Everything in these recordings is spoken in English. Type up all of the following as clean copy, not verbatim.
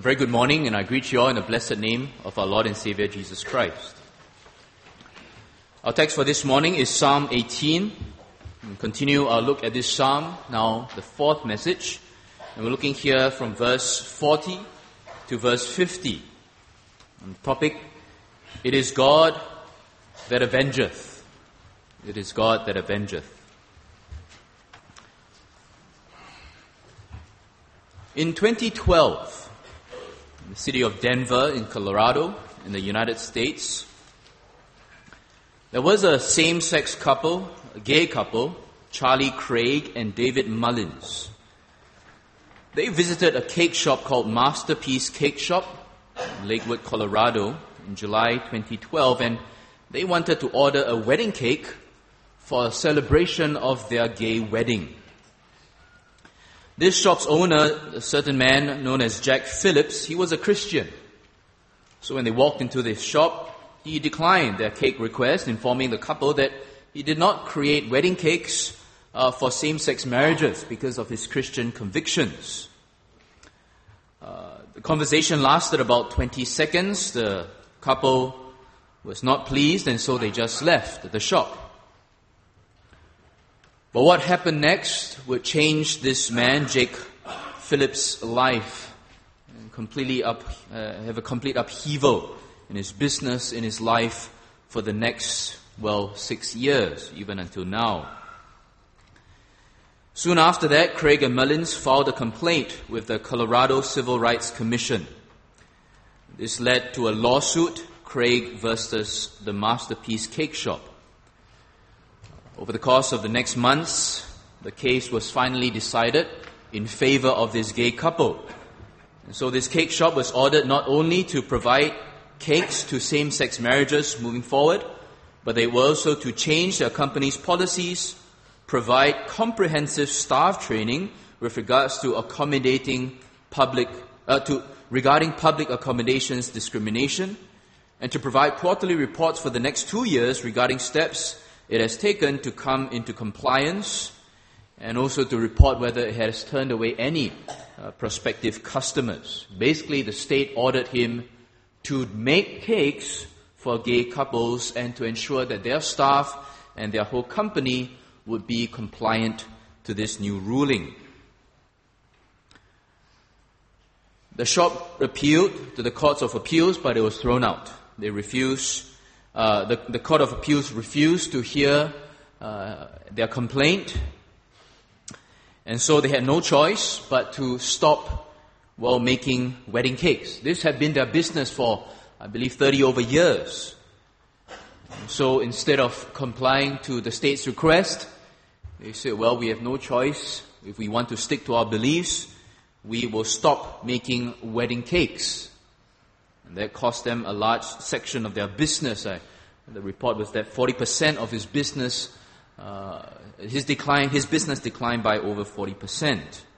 very good morning, and I greet you all in the blessed name of our Lord and Savior Jesus Christ. Our text for this morning is Psalm 18. We'll continue our look at this psalm, now the fourth message. And we're looking here from verse 40 to verse 50. And the topic, it is God that avengeth. It is God that avengeth. In 2012, in the city of Denver in Colorado, in the United States, there was a same-sex couple, a gay couple, Charlie Craig and David Mullins. They visited a cake shop called Masterpiece Cake Shop in Lakewood, Colorado in July 2012, and they wanted to order a wedding cake for a celebration of their gay wedding. This shop's owner, a certain man known as Jack Phillips, he was a Christian. So when they walked into this shop, he declined their cake request, informing the couple that he did not create wedding cakes for same-sex marriages because of his Christian convictions. The conversation lasted about 20 seconds. The couple was not pleased, and so they just left the shop. But what happened next would change this man, Jake Phillips' life, and have a complete upheaval in his business, in his life for the next, 6 years, even until now. Soon after that, Craig and Mullins filed a complaint with the Colorado Civil Rights Commission. This led to a lawsuit, Craig versus the Masterpiece Cake Shop. Over the course of the next months, the case was finally decided in favor of this gay couple. And so this cake shop was ordered not only to provide cakes to same-sex marriages moving forward, but they were also to change their company's policies, provide comprehensive staff training with regards to regarding public accommodations discrimination, and to provide quarterly reports for the next 2 years regarding steps it has taken to come into compliance, and also to report whether it has turned away any prospective customers. Basically, the state ordered him to make cakes for gay couples and to ensure that their staff and their whole company would be compliant to this new ruling. The shop appealed to the courts of appeals, but it was thrown out. They refused. The Court of Appeals refused to hear their complaint, and so they had no choice but to stop making wedding cakes. This had been their business for, I believe, 30 over years. And so instead of complying to the state's request, they said, we have no choice. If we want to stick to our beliefs, we will stop making wedding cakes. And that cost them a large section of their business. The report was that 40% of his business, his business declined by over 40%.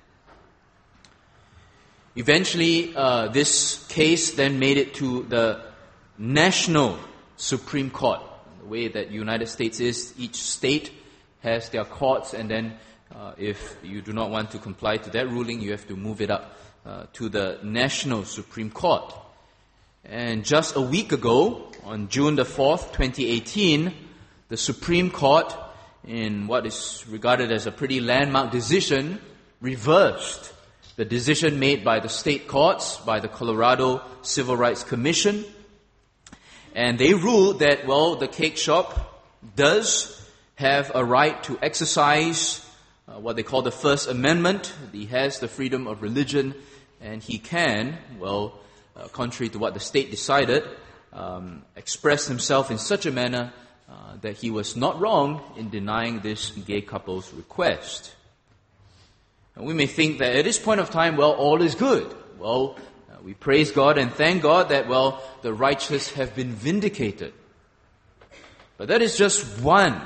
Eventually, this case then made it to the National Supreme Court. The way that United States is, each state has their courts, and then if you do not want to comply to that ruling, you have to move it up to the National Supreme Court. And just a week ago, on June the 4th, 2018, the Supreme Court, in what is regarded as a pretty landmark decision, reversed the decision made by the state courts, by the Colorado Civil Rights Commission. And they ruled that, the cake shop does have a right to exercise what they call the First Amendment. He has the freedom of religion, and he can, contrary to what the state decided, expressed himself in such a manner that he was not wrong in denying this gay couple's request. And we may think that at this point of time, all is good. We praise God and thank God that, the righteous have been vindicated. But that is just one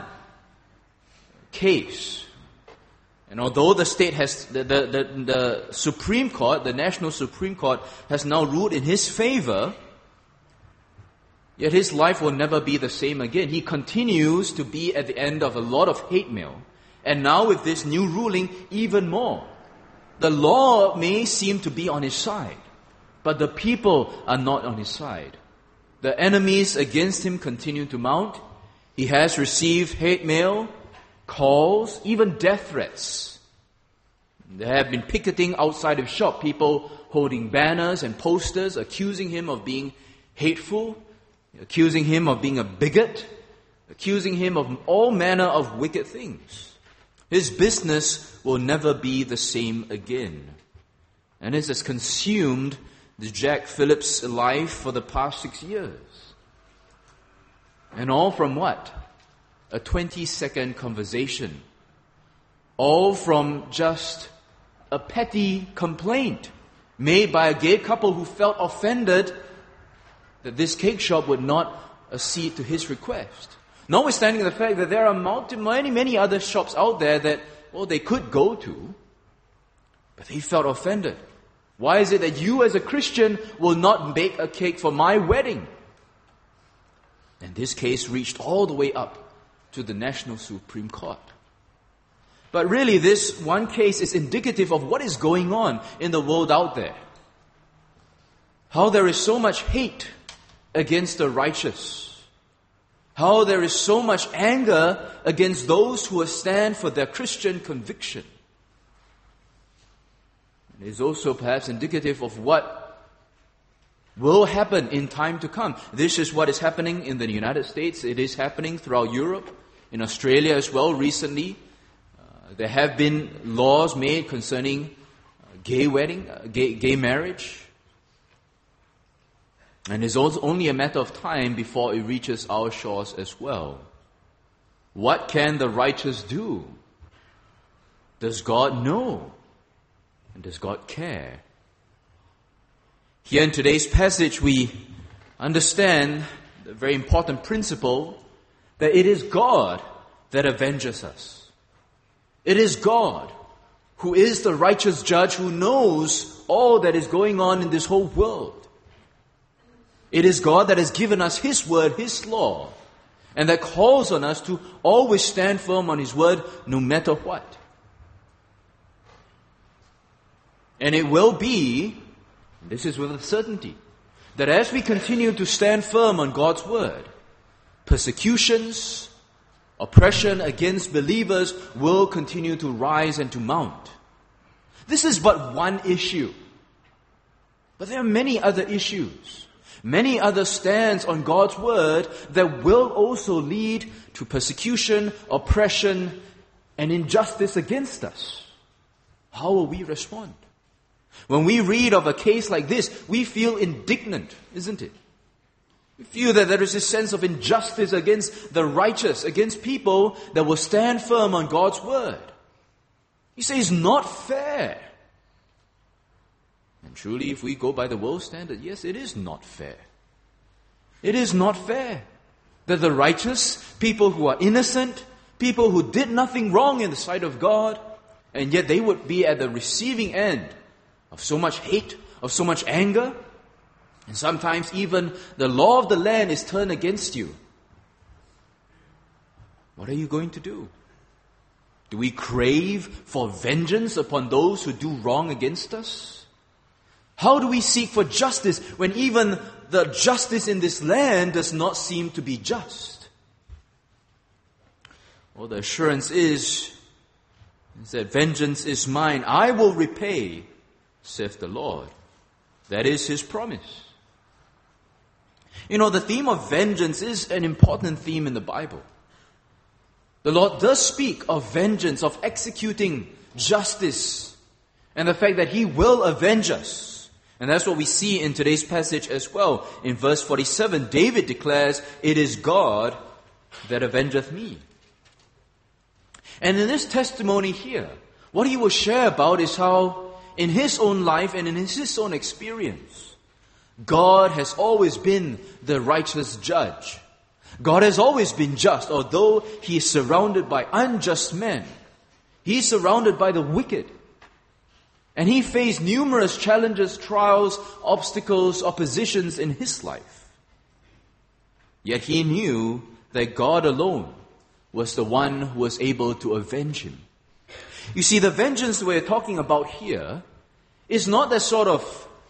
case. And although the state has, the Supreme Court, the National Supreme Court, has now ruled in his favor, yet his life will never be the same again. He continues to be at the end of a lot of hate mail. And now with this new ruling, even more. The law may seem to be on his side, but the people are not on his side. The enemies against him continue to mount. He has received hate mail, calls, even death threats. There have been picketing outside his shop, people holding banners and posters accusing him of being hateful, accusing him of being a bigot, accusing him of all manner of wicked things. His business will never be the same again. And this has consumed the Jack Phillips life for the past 6 years. And all from what? A 20-second conversation. All from just a petty complaint made by a gay couple who felt offended that this cake shop would not accede to his request. Notwithstanding the fact that there are many other shops out there that, they could go to, but they felt offended. Why is it that you as a Christian will not bake a cake for my wedding? And this case reached all the way up to the National Supreme Court. But really, this one case is indicative of what is going on in the world out there. How there is so much hate against the righteous. How there is so much anger against those who stand for their Christian conviction. It is also perhaps indicative of what will happen in time to come. This is what is happening in the United States. It is happening throughout Europe, in Australia as well recently. There have been laws made concerning gay marriage. And it's also only a matter of time before it reaches our shores as well. What can the righteous do? Does God know? And does God care? Here in today's passage, we understand the very important principle that it is God that avenges us. It is God who is the righteous judge who knows all that is going on in this whole world. It is God that has given us His word, His law, and that calls on us to always stand firm on His word no matter what. And it will be, this is with a certainty, that as we continue to stand firm on God's word, persecutions, oppression against believers will continue to rise and to mount. This is but one issue. But there are many other issues, many other stands on God's word that will also lead to persecution, oppression, and injustice against us. How will we respond? When we read of a case like this, we feel indignant, isn't it? We feel that there is a sense of injustice against the righteous, against people that will stand firm on God's word. You say it's not fair. And truly, if we go by the world standard, yes, it is not fair. It is not fair that the righteous, people who are innocent, people who did nothing wrong in the sight of God, and yet they would be at the receiving end of so much hate, of so much anger, and sometimes even the law of the land is turned against you. What are you going to do? Do we crave for vengeance upon those who do wrong against us? How do we seek for justice when even the justice in this land does not seem to be just? Well, the assurance is that vengeance is mine, I will repay, saith the Lord. That is His promise. You know, the theme of vengeance is an important theme in the Bible. The Lord does speak of vengeance, of executing justice, and the fact that He will avenge us. And that's what we see in today's passage as well. In verse 47, David declares, "It is God that avengeth me." And in this testimony here, what he will share about is how in his own life and in his own experience, God has always been the righteous judge. God has always been just, although He is surrounded by unjust men. He is surrounded by the wicked. And He faced numerous challenges, trials, obstacles, oppositions in His life. Yet He knew that God alone was the one who was able to avenge Him. You see, the vengeance we're talking about here is not that sort of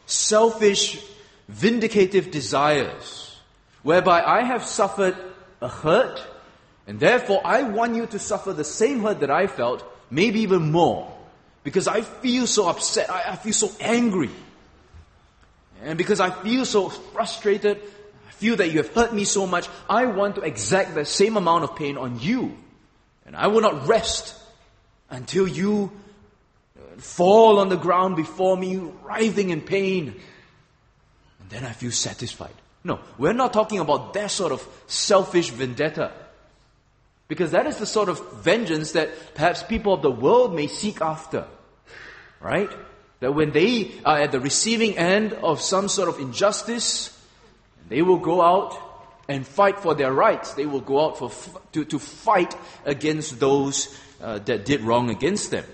selfish, vindicative desires, whereby I have suffered a hurt, and therefore I want you to suffer the same hurt that I felt, maybe even more, because I feel so upset, I feel so angry, and because I feel so frustrated, I feel that you have hurt me so much, I want to exact the same amount of pain on you, and I will not rest until you fall on the ground before me, writhing in pain, and then I feel satisfied. No, we're not talking about that sort of selfish vendetta. Because that is the sort of vengeance that perhaps people of the world may seek after. Right? That when they are at the receiving end of some sort of injustice, they will go out and fight for their rights. They will go out to fight against those that did wrong against them.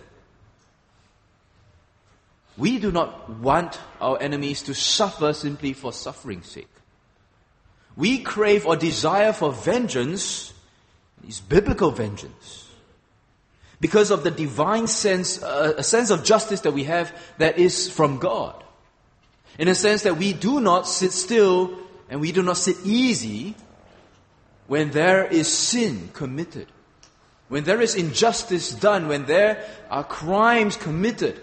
We do not want our enemies to suffer simply for suffering's sake. We crave or desire for vengeance, is biblical vengeance, because of the divine sense, a sense of justice that we have that is from God. In a sense that we do not sit still and we do not sit easy when there is sin committed, when there is injustice done, when there are crimes committed.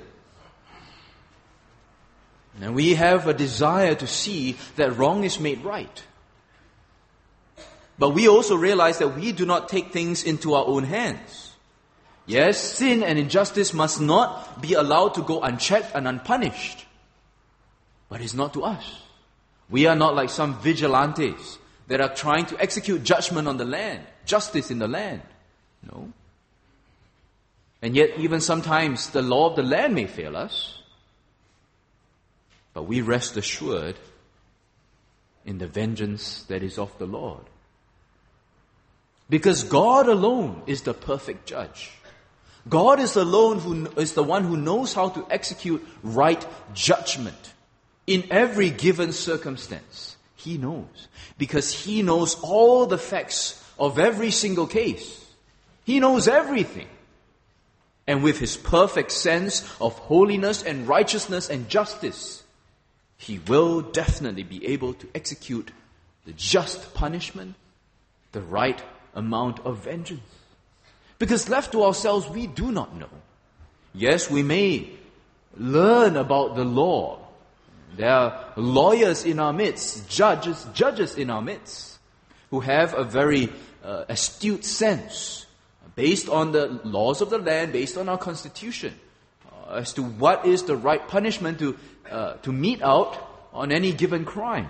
And we have a desire to see that wrong is made right. But we also realize that we do not take things into our own hands. Yes, sin and injustice must not be allowed to go unchecked and unpunished. But it's not to us. We are not like some vigilantes that are trying to execute judgment on the land, justice in the land. No. And yet even sometimes the law of the land may fail us. But we rest assured in the vengeance that is of the Lord. Because God alone is the perfect judge. God is alone who is the one who knows how to execute right judgment in every given circumstance. He knows. Because He knows all the facts of every single case. He knows everything. And with His perfect sense of holiness and righteousness and justice, He will definitely be able to execute the just punishment, the right amount of vengeance. Because left to ourselves, we do not know. Yes, we may learn about the law. There are lawyers in our midst, judges in our midst, who have a very astute sense, based on the laws of the land, based on our constitution, as to what is the right punishment to mete out on any given crime.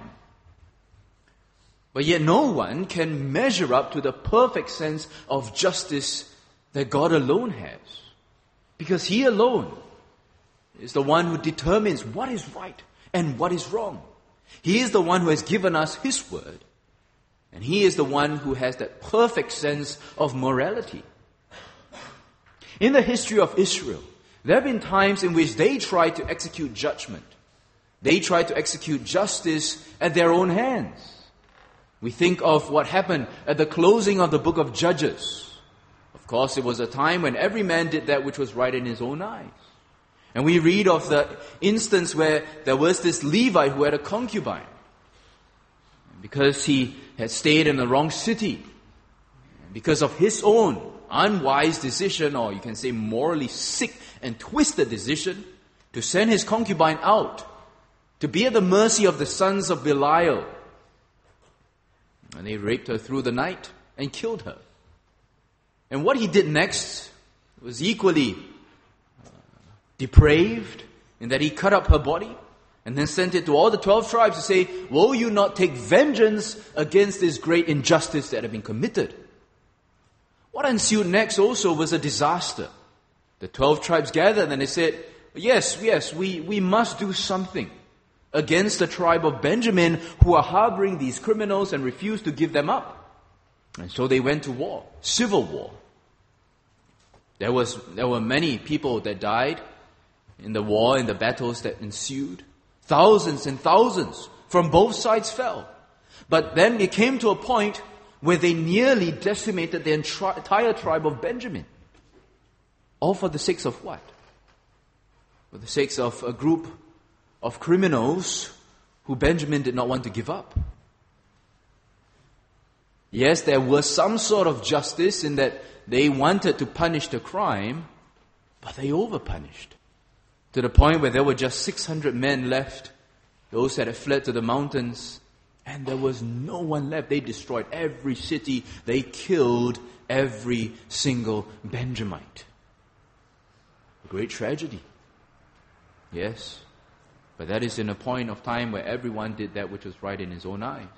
But yet no one can measure up to the perfect sense of justice that God alone has. Because He alone is the one who determines what is right and what is wrong. He is the one who has given us His word. And He is the one who has that perfect sense of morality. In the history of Israel, there have been times in which they tried to execute judgment. They tried to execute justice at their own hands. We think of what happened at the closing of the book of Judges. Of course, it was a time when every man did that which was right in his own eyes. And we read of the instance where there was this Levite who had a concubine. Because he had stayed in the wrong city, because of his own unwise decision, or you can say morally sick and twisted decision, to send his concubine out to be at the mercy of the sons of Belial. And they raped her through the night and killed her. And what he did next was equally depraved, in that he cut up her body and then sent it to all the 12 tribes to say, "Will you not take vengeance against this great injustice that had been committed?" What ensued next also was a disaster. The 12 tribes gathered and they said, yes, we must do something against the tribe of Benjamin, who are harboring these criminals and refuse to give them up. And so they went to war, civil war. There were many people that died in the war, in the battles that ensued. Thousands and thousands from both sides fell. But then it came to a point where they nearly decimated the entire tribe of Benjamin. All for the sake of what? For the sake of a group of criminals who Benjamin did not want to give up. Yes, there was some sort of justice in that they wanted to punish the crime, but they overpunished. To the point where there were just 600 men left, those that had fled to the mountains, and there was no one left. They destroyed every city. They killed every single Benjamite. A great tragedy. Yes, but that is in a point of time where everyone did that which was right in his own eyes.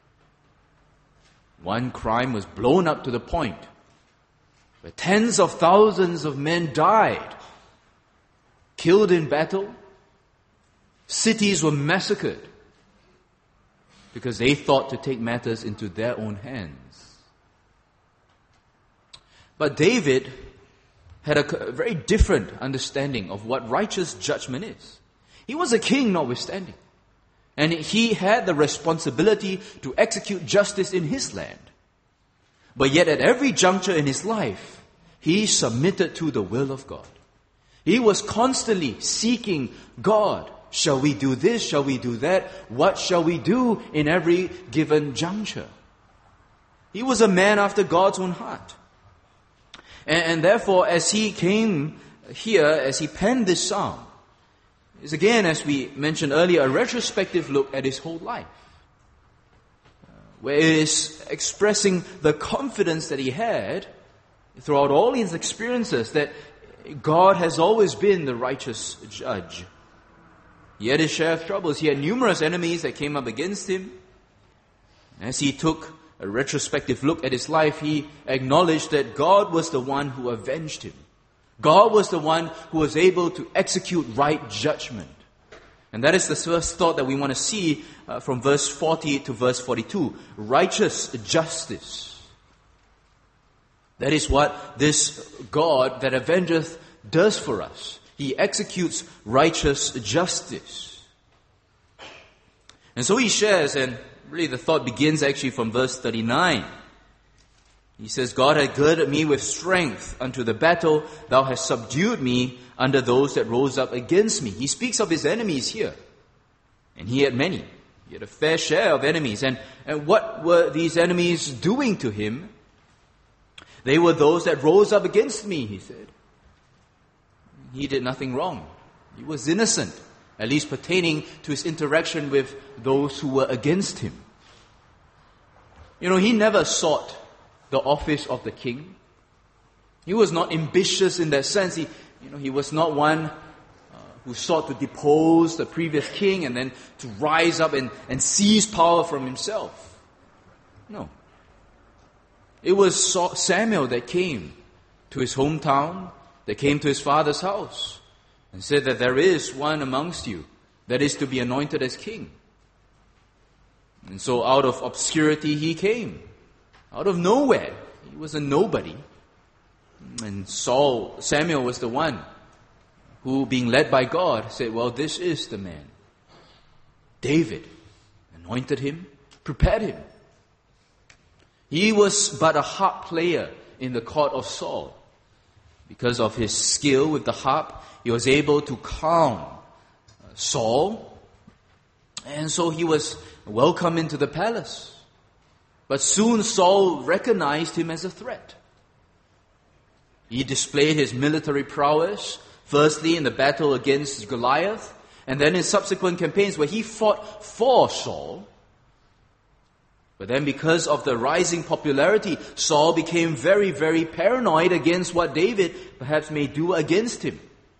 One crime was blown up to the point where tens of thousands of men died, killed in battle. Cities were massacred because they thought to take matters into their own hands. But David had a very different understanding of what righteous judgment is. He was a king notwithstanding. And he had the responsibility to execute justice in his land. But yet at every juncture in his life, he submitted to the will of God. He was constantly seeking God. Shall we do this? Shall we do that? What shall we do in every given juncture? He was a man after God's own heart. And therefore, as he came here, as he penned this psalm, is again, as we mentioned earlier, a retrospective look at his whole life, where it is expressing the confidence that he had throughout all his experiences that God has always been the righteous judge. He had his share of troubles. He had numerous enemies that came up against him. As he took a retrospective look at his life, he acknowledged that God was the one who avenged him. God was the one who was able to execute right judgment. And that is the first thought that we want to see from verse 40 to verse 42. Righteous justice. That is what this God that avengeth does for us. He executes righteous justice. And so he shares, and really the thought begins actually from verse 39. He says, God hath girded me with strength unto the battle. Thou hast subdued me under those that rose up against me. He speaks of his enemies here. And he had many. He had a fair share of enemies. And what were these enemies doing to him? They were those that rose up against me, he said. He did nothing wrong. He was innocent, at least pertaining to his interaction with those who were against him. You know, he never sought the office of the king. He was not ambitious in that sense. He was not one who sought to depose the previous king and then to rise up and seize power from himself. No. It was Samuel that came to his hometown, that came to his father's house and said that there is one amongst you that is to be anointed as king. And so out of obscurity he came. Out of nowhere. He was a nobody. And Samuel was the one who, being led by God, said, well, this is the man. David anointed him, prepared him. He was but a harp player in the court of Saul. Because of his skill with the harp, he was able to calm Saul. And so he was welcomed into the palace. But soon Saul recognized him as a threat. He displayed his military prowess, firstly in the battle against Goliath, and then in subsequent campaigns where he fought for Saul. But then because of the rising popularity, Saul became very, very paranoid against what David perhaps may do against him.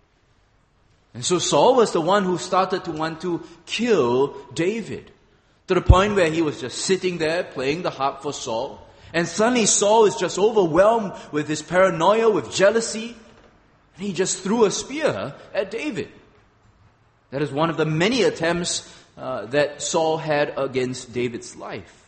And so Saul was the one who started to want to kill David. To the point where he was just sitting there playing the harp for Saul. And suddenly Saul is just overwhelmed with his paranoia, with jealousy. And he just threw a spear at David. That is one of the many attempts that Saul had against David's life.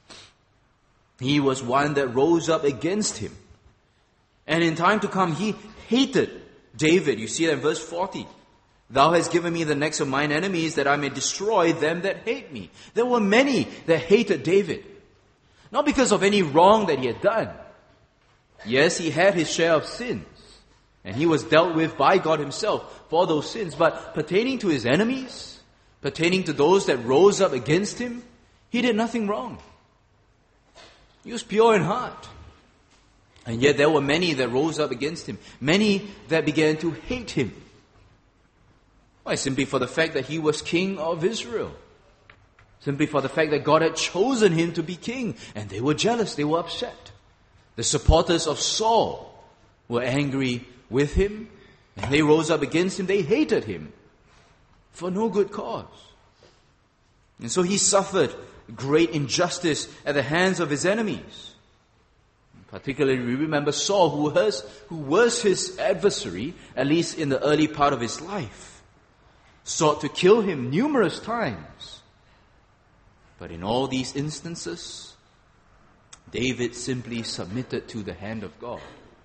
He was one that rose up against him. And in time to come, he hated David. You see that in verse 40. Thou hast given me the necks of mine enemies, that I may destroy them that hate me. There were many that hated David. Not because of any wrong that he had done. Yes, he had his share of sins. And he was dealt with by God himself for those sins. But pertaining to his enemies, pertaining to those that rose up against him, he did nothing wrong. He was pure in heart. And yet there were many that rose up against him. Many that began to hate him. Why? Simply for the fact that he was king of Israel. Simply for the fact that God had chosen him to be king. And they were jealous. They were upset. The supporters of Saul were angry with him. And they rose up against him. They hated him for no good cause. And so he suffered great injustice at the hands of his enemies. Particularly, we remember Saul, who was his adversary, at least in the early part of his life, sought to kill him numerous times. But in all these instances, David simply submitted to the hand of God.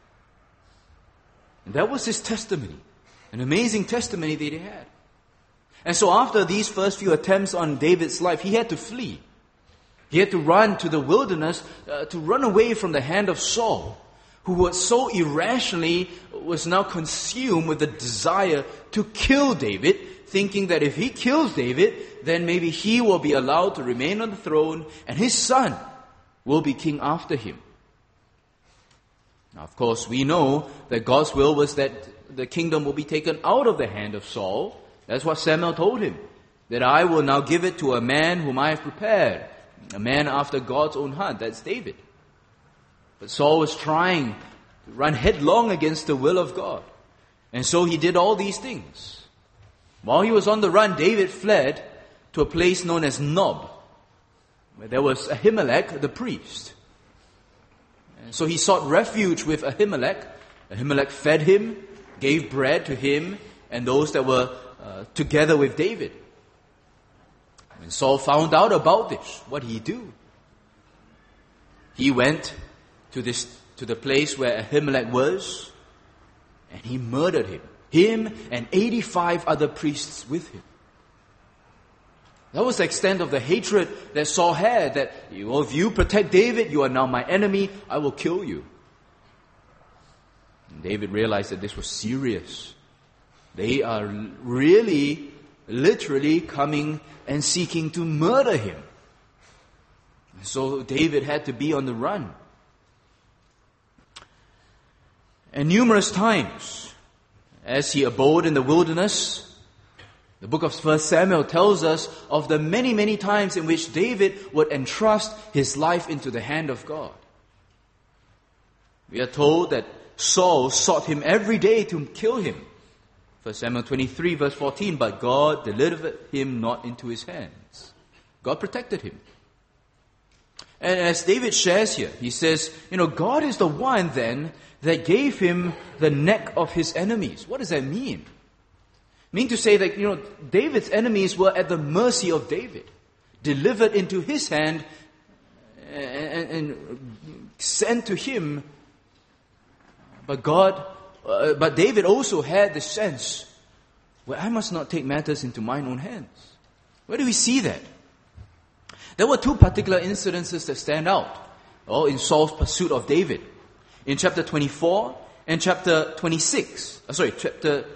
And that was his testimony, an amazing testimony that he had. And so after these first few attempts on David's life, he had to flee. He had to run to the wilderness, to run away from the hand of Saul, who was so irrationally, was now consumed with the desire to kill David, thinking that if he kills David, then maybe he will be allowed to remain on the throne, and his son will be king after him. Now, of course, we know that God's will was that the kingdom will be taken out of the hand of Saul. That's what Samuel told him, that I will now give it to a man whom I have prepared. A man after God's own heart, that's David. But Saul was trying to run headlong against the will of God. And so he did all these things. While he was on the run, David fled to a place known as Nob, where there was Ahimelech, the priest. And so he sought refuge with Ahimelech. Ahimelech fed him, gave bread to him, and those that were together with David. When Saul found out about this, what did he do? He went to the place where Ahimelech was, and he murdered him and 85 other priests with him. That was the extent of the hatred that Saul had, that if you protect David, you are now my enemy, I will kill you. And David realized that this was serious. They are really, literally coming and seeking to murder him. So David had to be on the run. And numerous times, as he abode in the wilderness, the book of 1 Samuel tells us of the many, many times in which David would entrust his life into the hand of God. We are told that Saul sought him every day to kill him. 1 Samuel 23 verse 14, but God delivered him not into his hands. God protected him. And as David shares here, he says, God is the one then that gave him the neck of his enemies. What does that mean? Mean to say that, David's enemies were at the mercy of David, delivered into his hand and sent to him. But David also had the sense, I must not take matters into mine own hands. Where do we see that? There were two particular incidences that stand out in Saul's pursuit of David. In chapter 24 and chapter 26. Chapter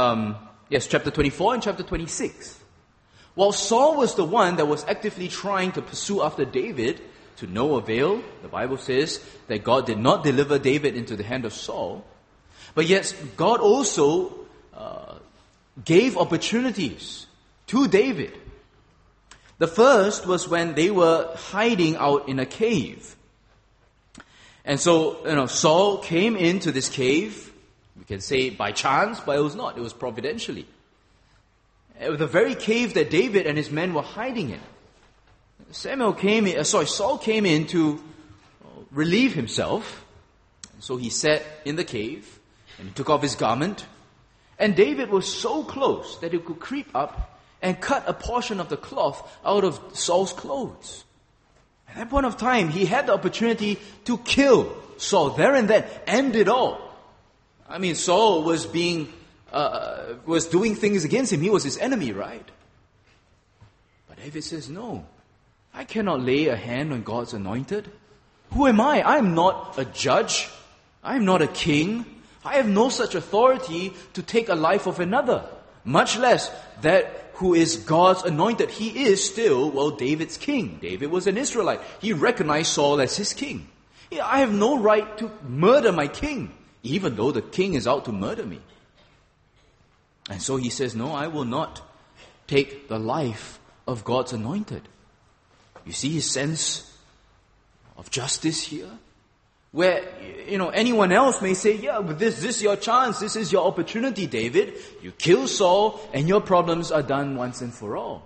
24 and chapter 26. While Saul was the one that was actively trying to pursue after David, to no avail, the Bible says that God did not deliver David into the hand of Saul. But yet, God also gave opportunities to David. The first was when they were hiding out in a cave. And so, Saul came into this cave. We can say by chance, but it was not. It was providentially. It was the very cave that David and his men were hiding in. Saul came in to relieve himself. So he sat in the cave. And he took off his garment. And David was so close that he could creep up and cut a portion of the cloth out of Saul's clothes. At that point of time, he had the opportunity to kill Saul there and then, end it all. Saul was doing things against him. He was his enemy, right? But David says, no, I cannot lay a hand on God's anointed. Who am I? I am not a judge. I am not a king. I have no such authority to take a life of another, much less that who is God's anointed. He is still, David's king. David was an Israelite. He recognized Saul as his king. I have no right to murder my king, even though the king is out to murder me. And so he says, no, I will not take the life of God's anointed. You see his sense of justice here? Where, anyone else may say, yeah, but this is your chance, this is your opportunity, David. You kill Saul and your problems are done once and for all.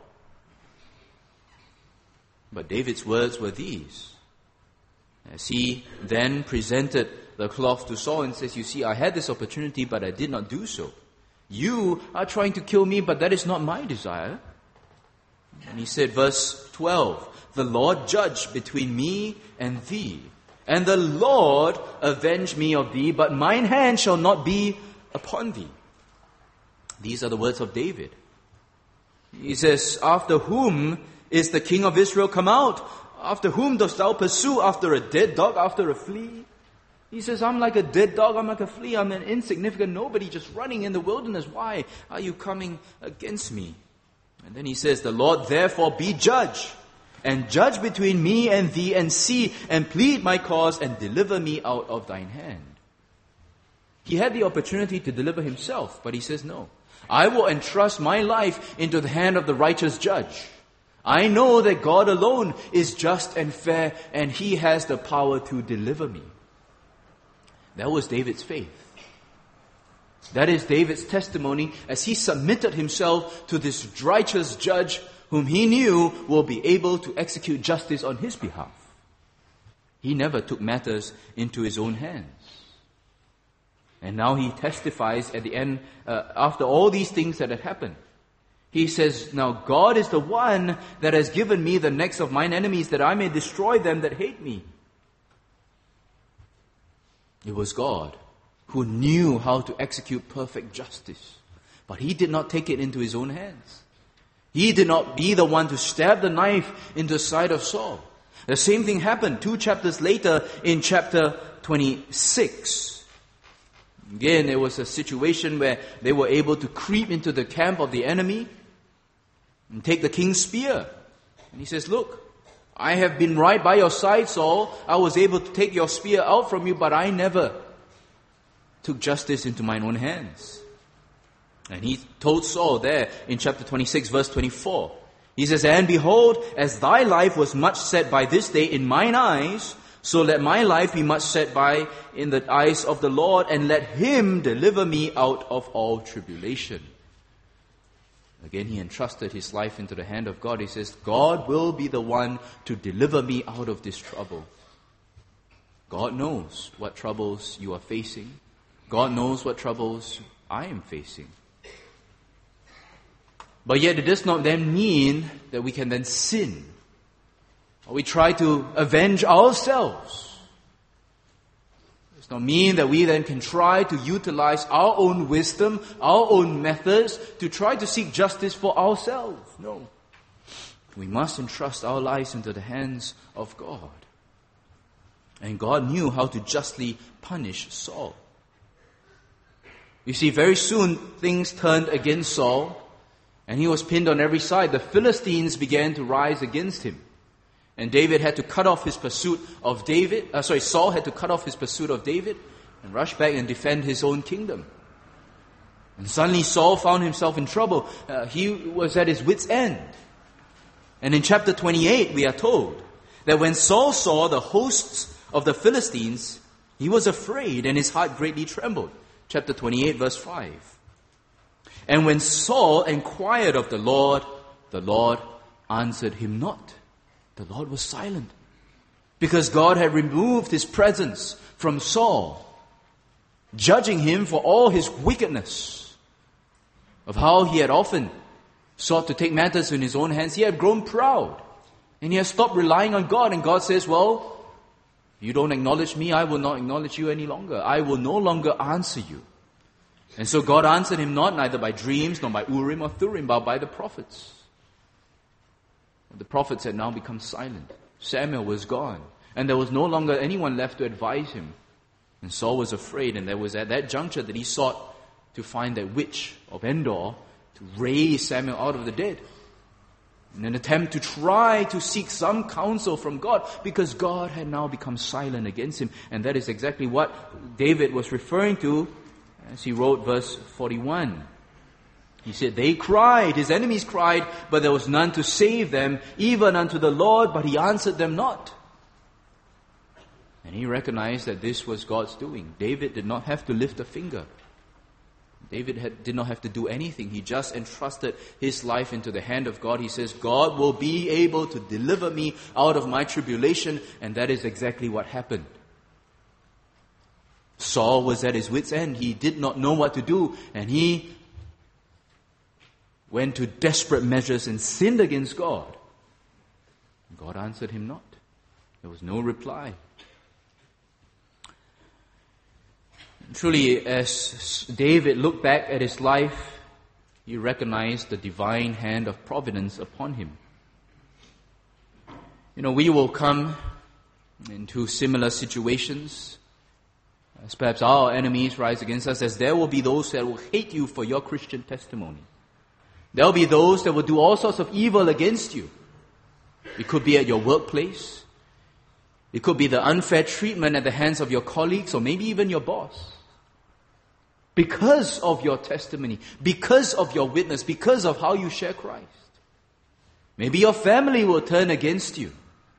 But David's words were these. As he then presented the cloth to Saul and says, you see, I had this opportunity, but I did not do so. You are trying to kill me, but that is not my desire. And he said, verse 12, the Lord judge between me and thee. And the Lord avenge me of thee, but mine hand shall not be upon thee. These are the words of David. He says, after whom is the king of Israel come out? After whom dost thou pursue? After a dead dog, after a flea? He says, I'm like a dead dog, I'm like a flea, I'm an insignificant nobody just running in the wilderness. Why are you coming against me? And then he says, the Lord therefore be judge, and judge between me and thee, and see, and plead my cause, and deliver me out of thine hand. He had the opportunity to deliver himself, but he says, no. I will entrust my life into the hand of the righteous judge. I know that God alone is just and fair, and he has the power to deliver me. That was David's faith. That is David's testimony as he submitted himself to this righteous judge whom he knew will be able to execute justice on his behalf. He never took matters into his own hands. And now he testifies at the end, after all these things that had happened. He says, now God is the one that has given me the necks of mine enemies, that I may destroy them that hate me. It was God who knew how to execute perfect justice. But he did not take it into his own hands. He did not be the one to stab the knife into the side of Saul. The same thing happened 2 chapters later in chapter 26. Again, there was a situation where they were able to creep into the camp of the enemy and take the king's spear. And he says, look, I have been right by your side, Saul. I was able to take your spear out from you, but I never took justice into mine own hands. And he told Saul there in chapter 26, verse 24. He says, and behold, as thy life was much set by this day in mine eyes, so let my life be much set by in the eyes of the Lord, and let him deliver me out of all tribulation. Again, he entrusted his life into the hand of God. He says, God will be the one to deliver me out of this trouble. God knows what troubles you are facing. God knows what troubles I am facing. But yet it does not then mean that we can then sin, or we try to avenge ourselves. It does not mean that we then can try to utilize our own wisdom, our own methods to try to seek justice for ourselves. No. We must entrust our lives into the hands of God. And God knew how to justly punish Saul. You see, very soon things turned against Saul, and he was pinned on every side. The Philistines began to rise against him. And David had to cut off his pursuit of Saul had to cut off his pursuit of David and rush back and defend his own kingdom. And suddenly Saul found himself in trouble. He was at his wit's end. And in chapter 28 we are told that when Saul saw the hosts of the Philistines, he was afraid and his heart greatly trembled. Chapter 28 verse 5. And when Saul inquired of the Lord answered him not. The Lord was silent, because God had removed his presence from Saul, judging him for all his wickedness, of how he had often sought to take matters in his own hands. He had grown proud, and he had stopped relying on God. And God says, well, you don't acknowledge me, I will not acknowledge you any longer. I will no longer answer you. And so God answered him not, neither by dreams, nor by Urim or Thummim, but by the prophets. The prophets had now become silent. Samuel was gone, and there was no longer anyone left to advise him. And Saul was afraid, and there was at that juncture that he sought to find that witch of Endor to raise Samuel out of the dead. In an attempt to try to seek some counsel from God, because God had now become silent against him. And that is exactly what David was referring to as he wrote verse 41. He said, they cried, his enemies cried, but there was none to save them, even unto the Lord, but he answered them not. And he recognized that this was God's doing. David did not have to lift a finger. David did not have to do anything. He just entrusted his life into the hand of God. He says, God will be able to deliver me out of my tribulation. And that is exactly what happened. Saul was at his wit's end. He did not know what to do. And he went to desperate measures and sinned against God. God answered him not. There was no reply. Truly, as David looked back at his life, he recognized the divine hand of providence upon him. We will come into similar situations, as perhaps our enemies rise against us, as there will be those that will hate you for your Christian testimony. There will be those that will do all sorts of evil against you. It could be at your workplace. It could be the unfair treatment at the hands of your colleagues or maybe even your boss. Because of your testimony, because of your witness, because of how you share Christ. Maybe your family will turn against you.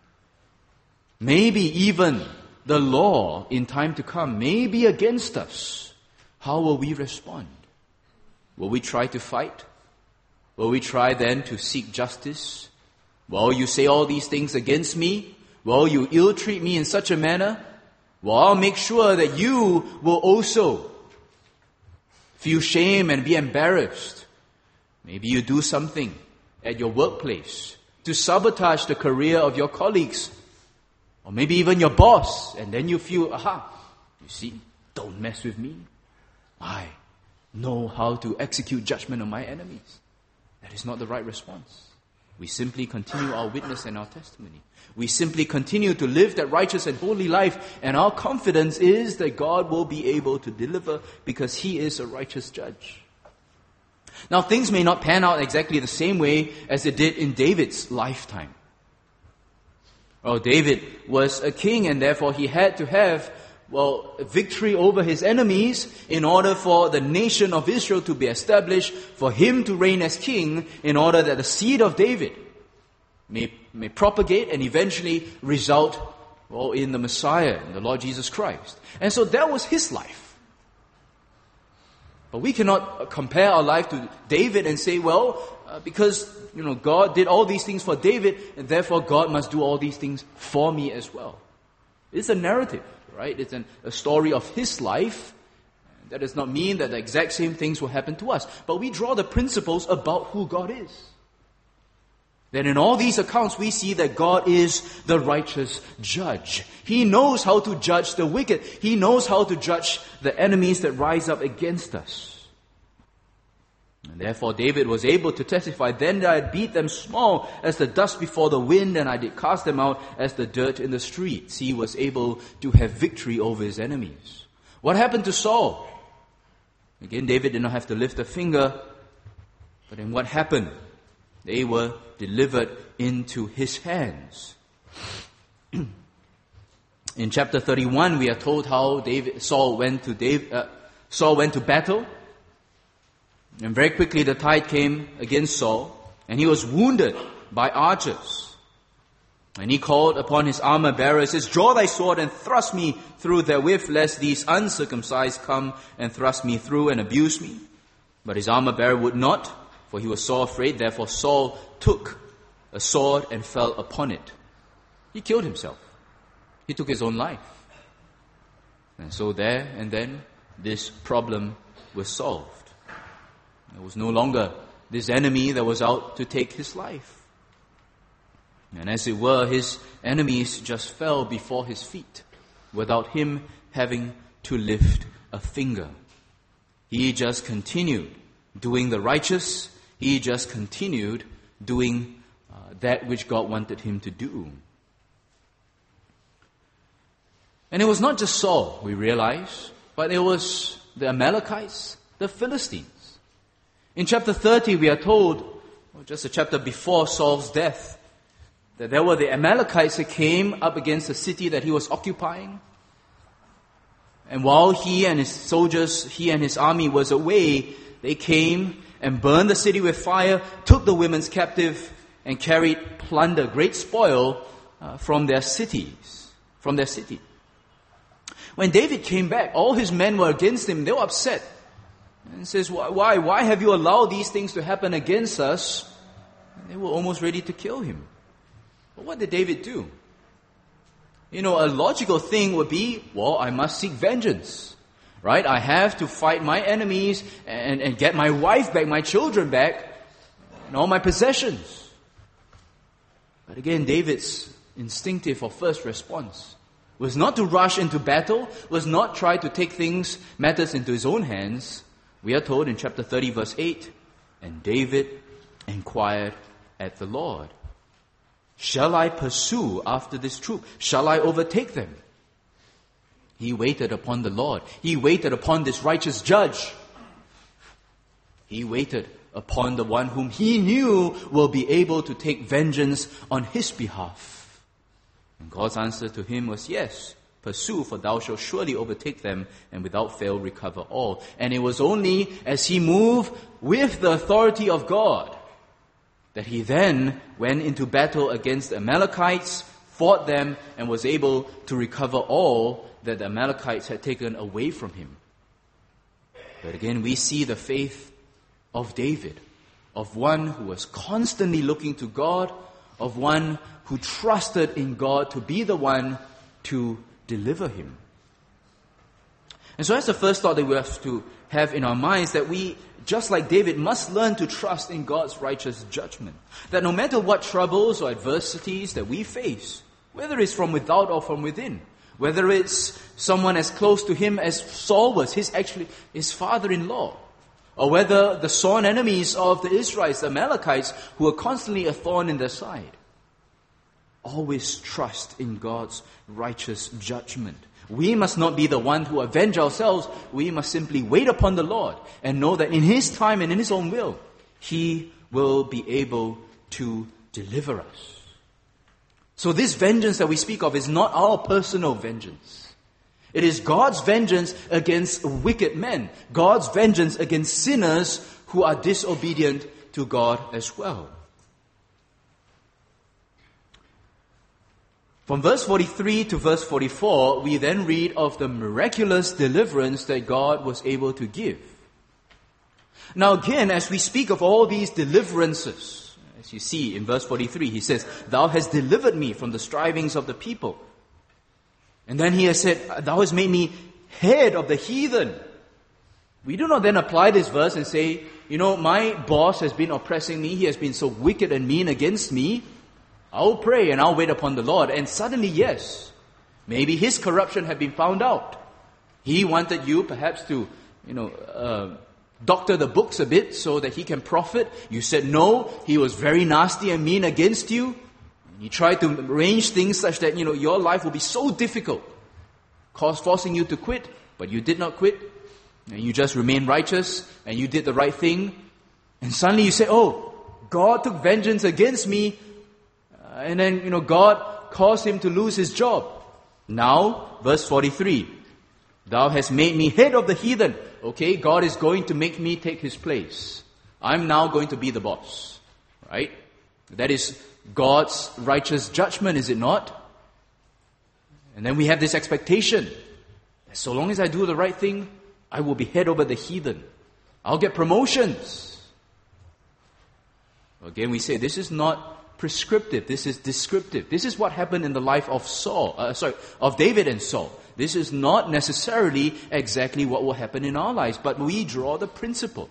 Maybe even the law in time to come may be against us. How will we respond? Will we try to fight? Will we try then to seek justice? Well, you say all these things against me. Well, you ill-treat me in such a manner. Well, I'll make sure that you will also feel shame and be embarrassed. Maybe you do something at your workplace to sabotage the career of your colleagues. Or maybe even your boss. And then you feel, you see, don't mess with me. I know how to execute judgment on my enemies. That is not the right response. We simply continue our witness and our testimony. We simply continue to live that righteous and holy life, and our confidence is that God will be able to deliver because He is a righteous judge. Now, things may not pan out exactly the same way as it did in David's lifetime. Well, David was a king, and therefore he had to have, victory over his enemies in order for the nation of Israel to be established, for him to reign as king, in order that the seed of David may propagate and eventually result, in the Messiah, in the Lord Jesus Christ. And so that was his life. But we cannot compare our life to David and say, because, God did all these things for David, and therefore God must do all these things for me as well. It's a narrative, right? It's a story of his life. That does not mean that the exact same things will happen to us. But we draw the principles about who God is. Then in all these accounts, we see that God is the righteous judge. He knows how to judge the wicked. He knows how to judge the enemies that rise up against us. And therefore David was able to testify, then that I beat them small as the dust before the wind, and I did cast them out as the dirt in the streets. He was able to have victory over his enemies. What happened to Saul? Again, David did not have to lift a finger, but then what happened? They were delivered into his hands. In chapter 31, we are told how Saul went to battle. And very quickly the tide came against Saul, and he was wounded by archers. And he called upon his armor bearer, says, "Draw thy sword and thrust me through therewith, lest these uncircumcised come and thrust me through and abuse me." But his armor bearer would not, for he was sore afraid. Therefore Saul took a sword and fell upon it. He killed himself. He took his own life. And so there and then this problem was solved. There was no longer this enemy that was out to take his life. And as it were, his enemies just fell before his feet without him having to lift a finger. He just continued doing the righteous. He just continued doing that which God wanted him to do. And it was not just Saul, we realize, but it was the Amalekites, the Philistines. In chapter 30, we are told, just a chapter before Saul's death, that there were the Amalekites that came up against the city that he was occupying. And while he and his soldiers, he and his army was away, they came and burned the city with fire, took the women captive, and carried plunder, great spoil, from their cities, from their city. When David came back, all his men were against him. They were upset. And he says, why have you allowed these things to happen against us? And they were almost ready to kill him. But what did David do? A logical thing would be, I must seek vengeance. Right? I have to fight my enemies and get my wife back, my children back, and all my possessions. But again, David's instinctive or first response was not to rush into battle, was not try to take matters into his own hands. We are told in chapter 30 verse 8, and David inquired at the Lord, shall I pursue after this troop? Shall I overtake them? He waited upon the Lord. He waited upon this righteous judge. He waited upon the one whom he knew will be able to take vengeance on his behalf. And God's answer to him was, yes, pursue, for thou shalt surely overtake them and without fail recover all. And it was only as he moved with the authority of God that he then went into battle against the Amalekites, fought them, and was able to recover all that the Amalekites had taken away from him. But again, we see the faith of David, of one who was constantly looking to God, of one who trusted in God to be the one to deliver him. And so that's the first thought that we have to have in our minds, that we, just like David, must learn to trust in God's righteous judgment. That no matter what troubles or adversities that we face, whether it's from without or from within, whether it's someone as close to him as Saul was, his father-in-law, or whether the sworn enemies of the Israelites, the Amalekites, who are constantly a thorn in their side, always trust in God's righteous judgment. We must not be the one who avenge ourselves. We must simply wait upon the Lord and know that in His time and in His own will, He will be able to deliver us. So this vengeance that we speak of is not our personal vengeance. It is God's vengeance against wicked men, God's vengeance against sinners who are disobedient to God as well. From verse 43 to verse 44, we then read of the miraculous deliverance that God was able to give. Now again, as we speak of all these deliverances, as you see in verse 43, he says, "Thou hast delivered me from the strivings of the people." And then he has said, "Thou hast made me head of the heathen." We do not then apply this verse and say, my boss has been oppressing me, he has been so wicked and mean against me, I'll pray and I'll wait upon the Lord. And suddenly, yes, maybe his corruption had been found out. He wanted you perhaps to, doctor the books a bit so that he can profit. You said no, he was very nasty and mean against you. He tried to arrange things such that, your life will be so difficult, forcing you to quit, but you did not quit. And you just remained righteous and you did the right thing. And suddenly you say, oh, God took vengeance against me. And then, God caused him to lose his job. Now, verse 43, "Thou hast made me head of the heathen." Okay, God is going to make me take his place. I'm now going to be the boss. Right? That is God's righteous judgment, is it not? And then we have this expectation that so long as I do the right thing, I will be head over the heathen. I'll get promotions. Again, we say this is not prescriptive. This is descriptive. This is what happened in the life of of David and Saul. This is not necessarily exactly what will happen in our lives, but we draw the principle.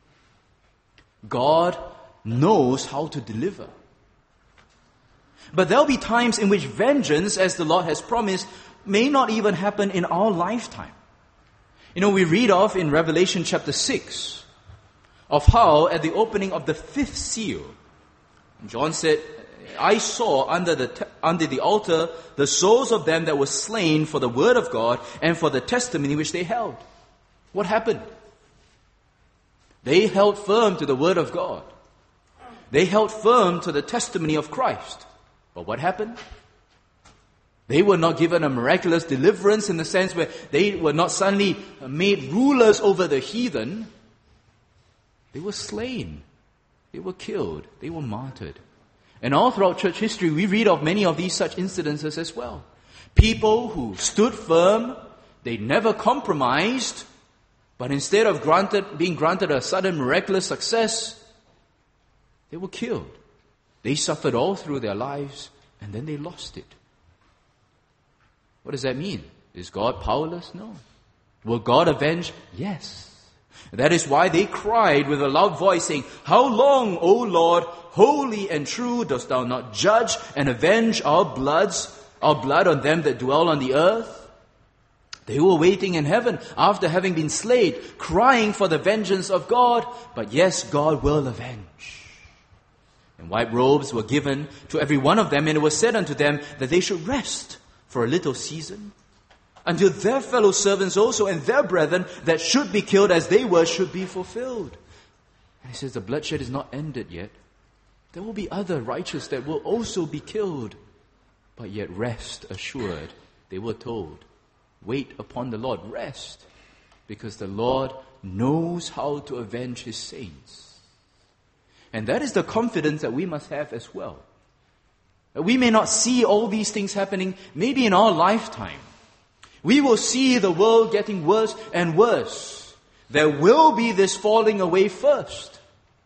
God knows how to deliver. But there'll be times in which vengeance, as the Lord has promised, may not even happen in our lifetime. We read of in Revelation chapter 6 of how at the opening of the 5th seal, John said, "I saw under the altar the souls of them that were slain for the word of God and for the testimony which they held." What happened? They held firm to the Word of God. They held firm to the testimony of Christ. But what happened? They were not given a miraculous deliverance in the sense where they were not suddenly made rulers over the heathen. They were slain. They were killed. They were martyred. And all throughout church history, we read of many of these such incidences as well. People who stood firm, they never compromised, but instead of being granted a sudden miraculous success, they were killed. They suffered all through their lives, and then they lost it. What does that mean? Is God powerless? No. Will God avenge? Yes. That is why they cried with a loud voice, saying, "How long, O Lord, holy and true, dost thou not judge and avenge our blood on them that dwell on the earth?" They were waiting in heaven after having been slain, crying for the vengeance of God. But yes, God will avenge. And white robes were given to every one of them, and it was said unto them that they should rest for a little season, until their fellow servants also and their brethren that should be killed as they were should be fulfilled. And he says the bloodshed is not ended yet. There will be other righteous that will also be killed. But yet rest assured, they were told, wait upon the Lord, rest, because the Lord knows how to avenge His saints. And that is the confidence that we must have as well. We may not see all these things happening maybe in our lifetime. We will see the world getting worse and worse. There will be this falling away first.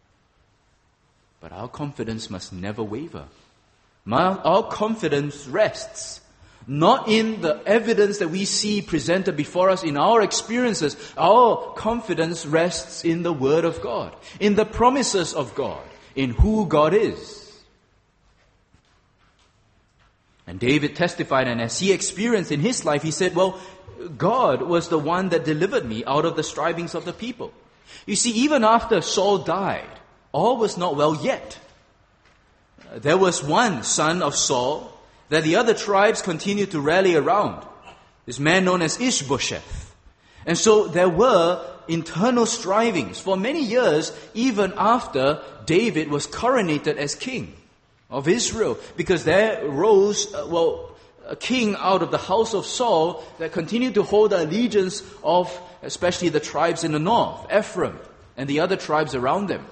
But our confidence must never waver. Our confidence rests not in the evidence that we see presented before us in our experiences. Our confidence rests in the Word of God, in the promises of God, in who God is. And David testified, and as he experienced in his life, he said, well, God was the one that delivered me out of the strivings of the people. You see, even after Saul died, all was not well yet. There was one son of Saul that the other tribes continued to rally around, this man known as Ishbosheth. And so there were internal strivings for many years, even after David was coronated as king of Israel, because there rose, a king out of the house of Saul that continued to hold the allegiance of especially the tribes in the north, Ephraim, and the other tribes around them.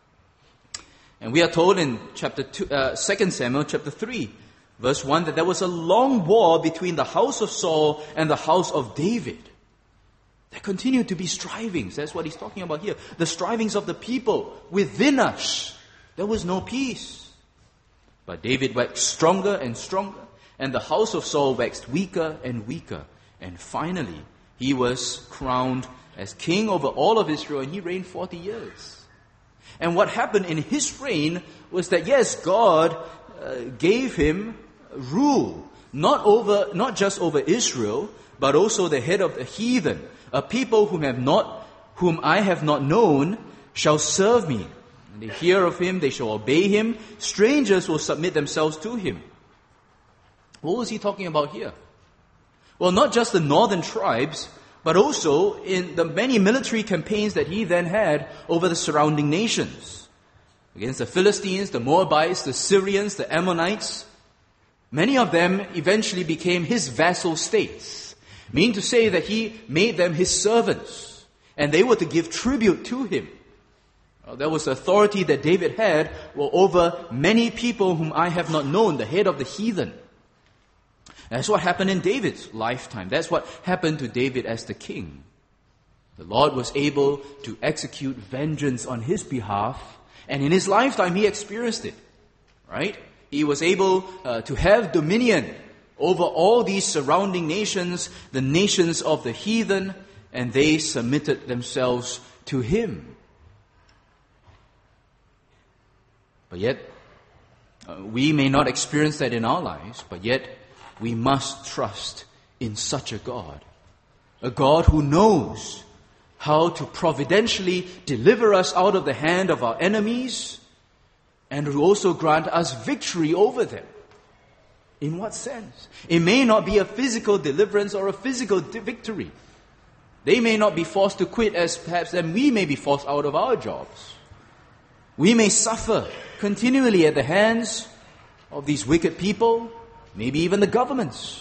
And we are told in 2 Samuel chapter 3, verse 1, that there was a long war between the house of Saul and the house of David. There continued to be strivings. That's what he's talking about here. The strivings of the people within us. There was no peace. But David waxed stronger and stronger, and the house of Saul waxed weaker and weaker. And finally, he was crowned as king over all of Israel, and he reigned 40 years. And what happened in his reign was that, yes, God gave him rule, not just over Israel, but also the head of the heathen. A people whom I have not known shall serve me. When they hear of him, they shall obey him. Strangers will submit themselves to him. What was he talking about here? Well, not just the northern tribes, but also in the many military campaigns that he then had over the surrounding nations. Against the Philistines, the Moabites, the Syrians, the Ammonites. Many of them eventually became his vassal states, meaning to say that he made them his servants, and they were to give tribute to him. That was the authority that David had over many people whom I have not known, the head of the heathen. That's what happened in David's lifetime. That's what happened to David as the king. The Lord was able to execute vengeance on his behalf, and in his lifetime he experienced it. Right? He was able to have dominion over all these surrounding nations, the nations of the heathen, and they submitted themselves to him. But yet, we may not experience that in our lives, but yet we must trust in such a God who knows how to providentially deliver us out of the hand of our enemies, and who also grant us victory over them. In what sense? It may not be a physical deliverance or a physical victory. They may not be forced to quit as perhaps then we may be forced out of our jobs. We may suffer continually at the hands of these wicked people, maybe even the governments.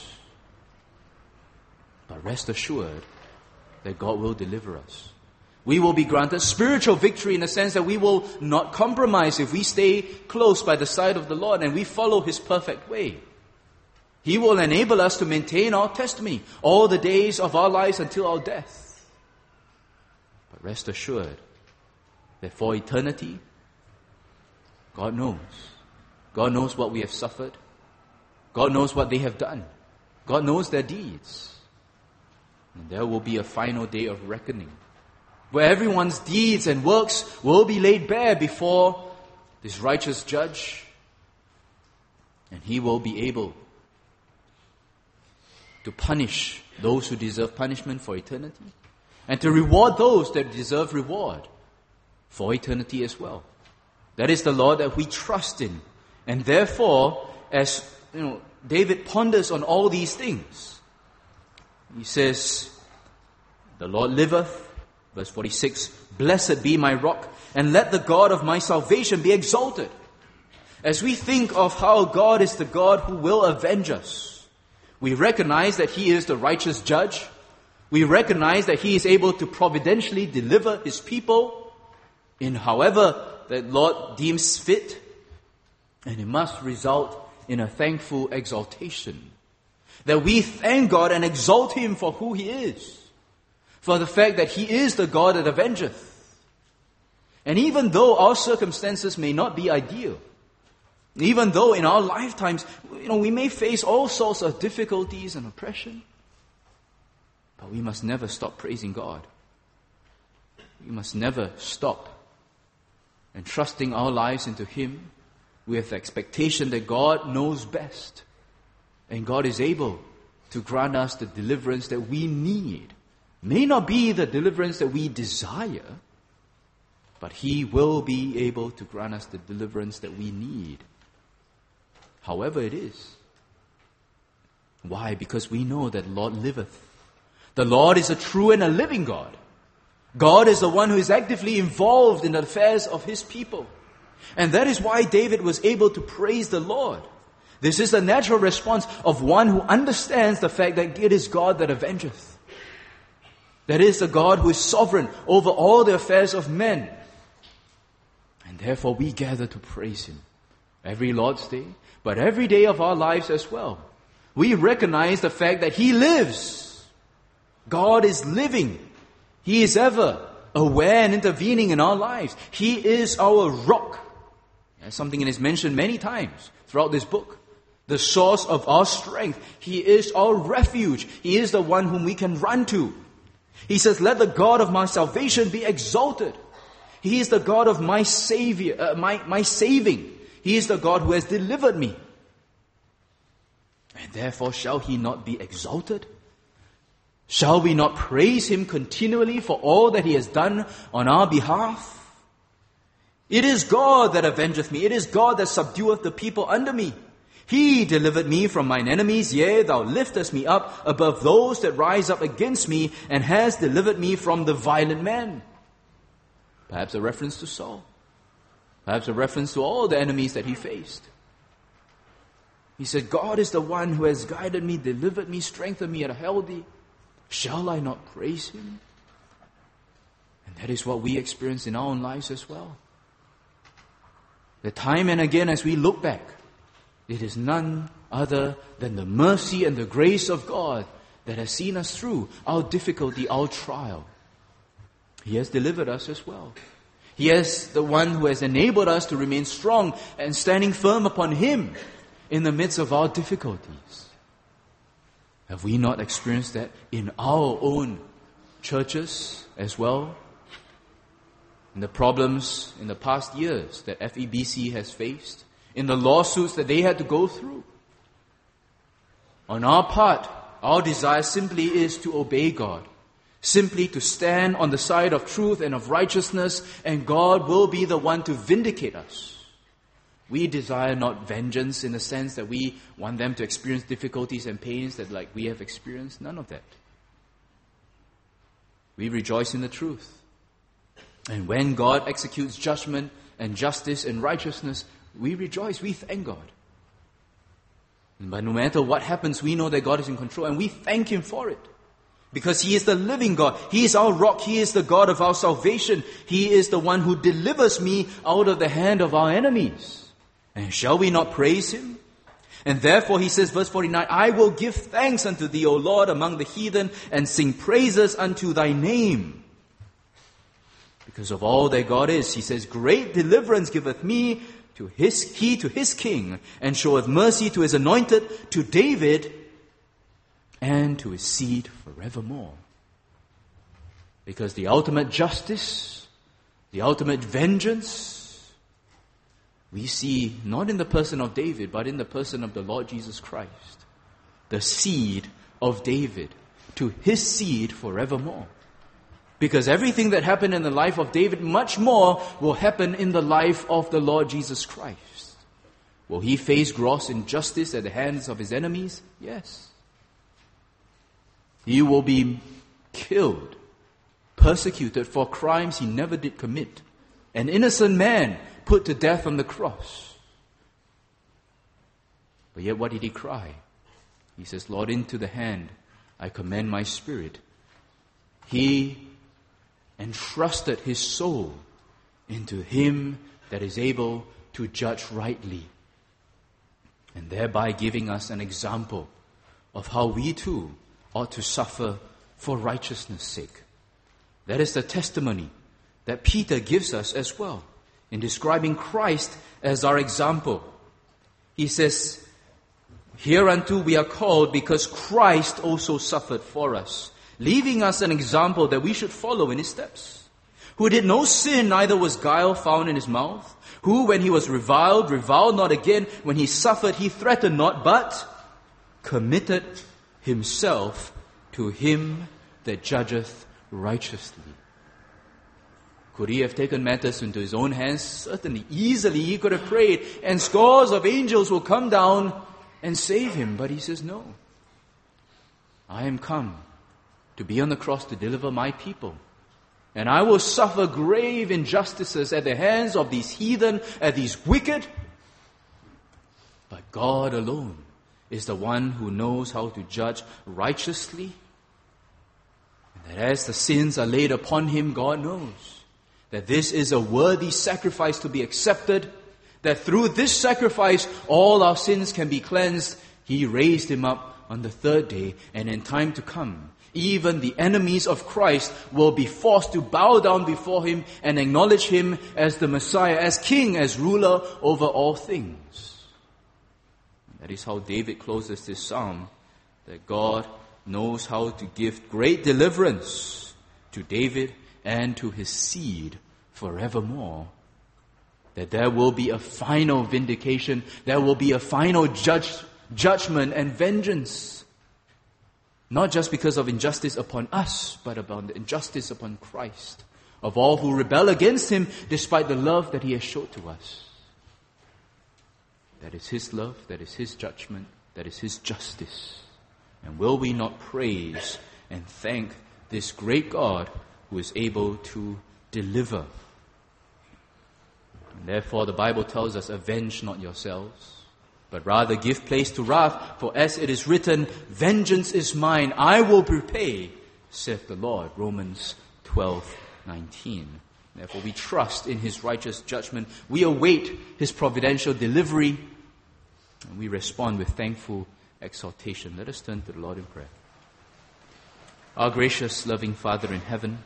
But rest assured that God will deliver us. We will be granted spiritual victory in the sense that we will not compromise if we stay close by the side of the Lord and we follow His perfect way. He will enable us to maintain our testimony all the days of our lives until our death. But rest assured that for eternity, God knows. God knows what we have suffered. God knows what they have done. God knows their deeds. And there will be a final day of reckoning, where everyone's deeds and works will be laid bare before this righteous judge, and He will be able to punish those who deserve punishment for eternity, and to reward those that deserve reward for eternity as well. That is the Lord that we trust in. And therefore, as David ponders on all these things, he says, "The Lord liveth," verse 46, "Blessed be my rock, and let the God of my salvation be exalted." As we think of how God is the God who will avenge us, we recognize that He is the righteous judge. We recognize that He is able to providentially deliver His people in however the Lord deems fit. And it must result in a thankful exaltation. That we thank God and exalt Him for who He is. For the fact that He is the God that avengeth. And even though our circumstances may not be ideal, even though in our lifetimes, we may face all sorts of difficulties and oppression, but we must never stop praising God. We must never stop and trusting our lives into Him with expectation that God knows best. And God is able to grant us the deliverance that we need. May not be the deliverance that we desire, but He will be able to grant us the deliverance that we need. However it is. Why? Because we know that Lord liveth. The Lord is a true and a living God. God is the one who is actively involved in the affairs of His people. And that is why David was able to praise the Lord. This is the natural response of one who understands the fact that it is God that avengeth. That is the God who is sovereign over all the affairs of men. And therefore we gather to praise Him every Lord's Day, but every day of our lives as well. We recognize the fact that He lives. God is living. He is ever aware and intervening in our lives. He is our rock. That's something that is mentioned many times throughout this book. The source of our strength. He is our refuge. He is the one whom we can run to. He says, "Let the God of my salvation be exalted." He is the God of my Savior, my saving. He is the God who has delivered me. And therefore shall He not be exalted? Shall we not praise Him continually for all that He has done on our behalf? It is God that avengeth me. It is God that subdueth the people under me. He delivered me from mine enemies. Yea, Thou liftest me up above those that rise up against me, and hast delivered me from the violent man. Perhaps a reference to Saul. Perhaps a reference to all the enemies that he faced. He said, God is the one who has guided me, delivered me, strengthened me, and held thee. Shall I not praise Him? And that is what we experience in our own lives as well. The time and again as we look back, it is none other than the mercy and the grace of God that has seen us through our difficulty, our trial. He has delivered us as well. He is the one who has enabled us to remain strong and standing firm upon Him in the midst of our difficulties. Have we not experienced that in our own churches as well? In the problems in the past years that FEBC has faced, in the lawsuits that they had to go through. On our part, our desire simply is to obey God, simply to stand on the side of truth and of righteousness, and God will be the one to vindicate us. We desire not vengeance in the sense that we want them to experience difficulties and pains that like we have experienced. None of that. we rejoice in the truth. And when God executes judgment and justice and righteousness, we rejoice, we thank God. But no matter what happens, we know that God is in control and we thank Him for it. Because He is the living God. He is our rock. He is the God of our salvation. He is the one who delivers me out of the hand of our enemies. And shall we not praise Him? And therefore He says, verse 49, I will give thanks unto Thee, O Lord, among the heathen, and sing praises unto Thy name. Because of all that God is, He says, great deliverance giveth He to His king, and showeth mercy to His anointed, to David, and to His seed forevermore. Because the ultimate justice, the ultimate vengeance, we see not in the person of David, but in the person of the Lord Jesus Christ. The seed of David, to His seed forevermore. Because everything that happened in the life of David, much more will happen in the life of the Lord Jesus Christ. Will He face gross injustice at the hands of His enemies? Yes. He will be killed, persecuted for crimes He never did commit. An innocent man put to death on the cross. But yet what did He cry? He says, Lord, into the hand I commend my spirit. He entrusted His soul into Him that is able to judge rightly, and thereby giving us an example of how we too ought to suffer for righteousness' sake. That is the testimony that Peter gives us as well in describing Christ as our example. He says, hereunto we are called because Christ also suffered for us, leaving us an example that we should follow in His steps. Who did no sin, neither was guile found in His mouth. Who, when He was reviled not again. When He suffered, He threatened not, but committed Himself to Him that judgeth righteously. Could He have taken matters into His own hands? Certainly, easily He could have prayed, and scores of angels will come down and save Him. But He says, no. I am come to be on the cross to deliver my people. And I will suffer grave injustices at the hands of these heathen, at these wicked. But God alone is the one who knows how to judge righteously. And that as the sins are laid upon Him, God knows that this is a worthy sacrifice to be accepted, that through this sacrifice all our sins can be cleansed. He raised Him up on the third day, and in time to come, even the enemies of Christ will be forced to bow down before Him and acknowledge Him as the Messiah, as King, as ruler over all things. That is how David closes this psalm, that God knows how to give great deliverance to David and to his seed forevermore. That there will be a final vindication, there will be a final judgment and vengeance. Not just because of injustice upon us, but about the injustice upon Christ, of all who rebel against Him despite the love that He has showed to us. That is His love, that is His judgment, that is His justice. And will we not praise and thank this great God who is able to deliver? And therefore the Bible tells us, avenge not yourselves, but rather give place to wrath, for as it is written, vengeance is mine, I will repay, saith the Lord. Romans 12:19. Therefore we trust in His righteous judgment. We await His providential delivery, and we respond with thankful exaltation. Let us turn to the Lord in prayer. Our gracious, loving Father in heaven,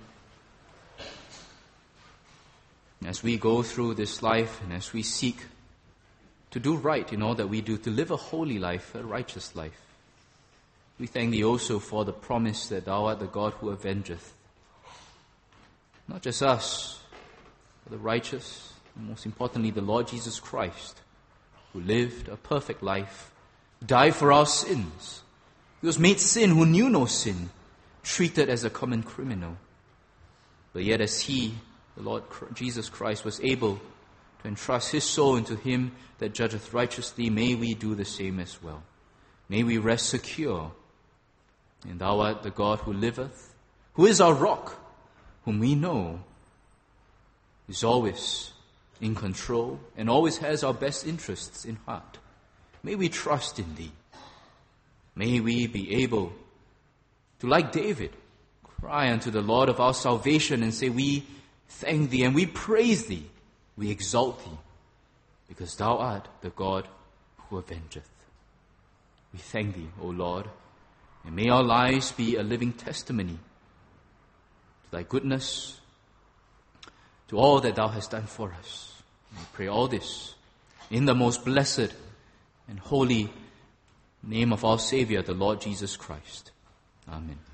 as we go through this life and as we seek to do right in all that we do, to live a holy life, a righteous life, we thank Thee also for the promise that Thou art the God who avengeth. Not just us, but the righteous, and most importantly the Lord Jesus Christ, who lived a perfect life, died for our sins. He was made sin who knew no sin, treated as a common criminal. But yet as He, the Lord Jesus Christ, was able to entrust His soul into Him that judgeth righteously, may we do the same as well. May we rest secure in Thou art the God who liveth, who is our rock, whom we know is always in control and always has our best interests in heart. May we trust in Thee. May we be able to, like David, cry unto the Lord of our salvation and say, we thank Thee and we praise Thee, we exalt Thee, because Thou art the God who avengeth. We thank Thee, O Lord, and may our lives be a living testimony to Thy goodness, to all that Thou hast done for us. We pray all this in the most blessed and holy name of our Savior, the Lord Jesus Christ. Amen.